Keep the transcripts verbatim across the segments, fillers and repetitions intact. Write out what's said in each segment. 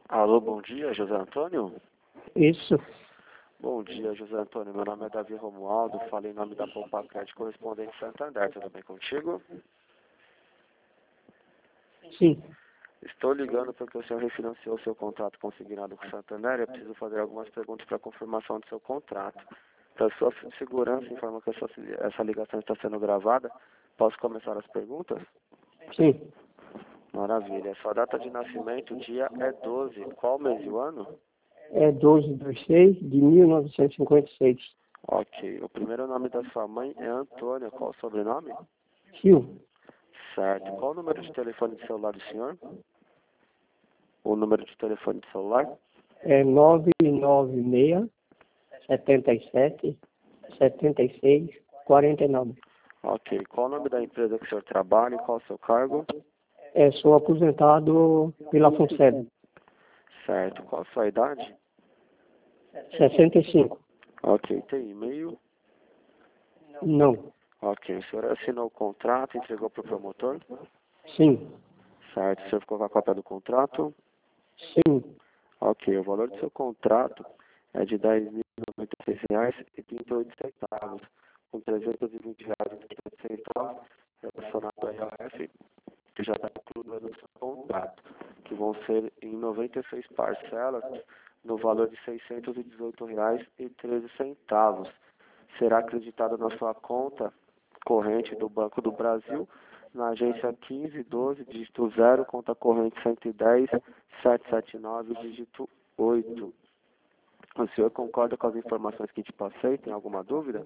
Alô, bom dia, José Antônio? Isso. Bom dia, José Antônio. Meu nome é Davi Romualdo, falei em nome da Poupa Crédito Correspondente Santander. Tudo bem contigo? Sim. Estou ligando porque o senhor refinanciou seu contrato consignado com o Santander e eu preciso fazer algumas perguntas para confirmação do seu contrato. Para sua segurança, informa que essa, essa ligação está sendo gravada. Posso começar as perguntas? Sim. Maravilha. Sua data de nascimento, o dia é doze. Qual mês e o ano? É doze de seis de mil novecentos e cinquenta e seis. Ok. O primeiro nome da sua mãe é Antônia. Qual o sobrenome? Sil. Certo. Qual o número de telefone de celular do senhor? O número de telefone de celular? É nove nove seis, sete sete, sete seis, quatro nove. Ok. Qual o nome da empresa que o senhor trabalha e qual o seu cargo? É, sou aposentado pela FUNSEB. Certo. Qual a sua idade? sessenta e cinco. Ok. Tem e-mail? Não. Ok. O senhor assinou o contrato, entregou para o promotor? Sim. Certo. O senhor ficou com a cópia do contrato? Sim. Ok. O valor do seu contrato é de dez mil e noventa e seis reais e trinta e oito centavos, com trezentos e vinte reais e trinta e oito centavos relacionado ao I R S, que já está incluído no seu contrato, que vão ser em noventa e seis parcelas no valor de seiscentos e dezoito reais e treze centavos. Será acreditado na sua conta corrente do Banco do Brasil, na agência quinze doze, dígito zero, conta corrente cento e dez, setecentos e setenta e nove, dígito oito. O senhor concorda com as informações que te passei? Tem alguma dúvida?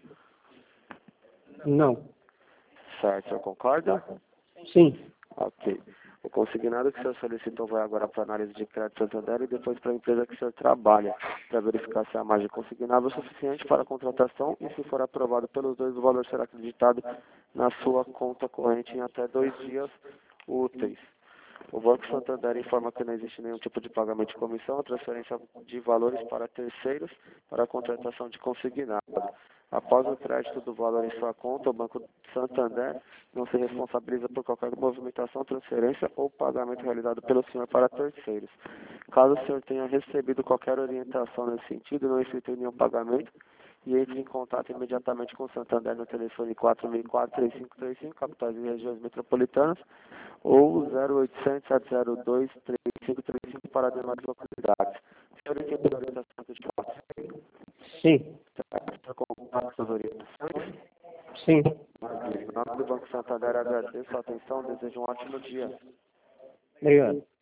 Não. Certo, o senhor concorda? Sim. Ok. O consignado que o senhor solicitou vai agora para a análise de crédito Santander e depois para a empresa que o senhor trabalha, para verificar se a margem consignável é suficiente para a contratação e, se for aprovado pelos dois, o valor será acreditado na sua conta corrente em até dois dias úteis. O Banco Santander informa que não existe nenhum tipo de pagamento de comissão ou transferência de valores para terceiros para a contratação de consignado. Após o crédito do valor em sua conta, o Banco Santander não se responsabiliza por qualquer movimentação, transferência ou pagamento realizado pelo senhor para terceiros. Caso o senhor tenha recebido qualquer orientação nesse sentido, não efetue nenhum pagamento e entre em contato imediatamente com o Santander no telefone quatro seis quatro, três cinco três cinco, capitais e regiões metropolitanas, ou zero oitocentos, sete zero dois, três cinco três cinco para demais localidades. O senhor entendeu a orientação que eu te passei? Sim. Está com essas orientações? Sim. Maravilha. Em nome do Banco Santander, agradeço a atenção, desejo um ótimo dia. Obrigado.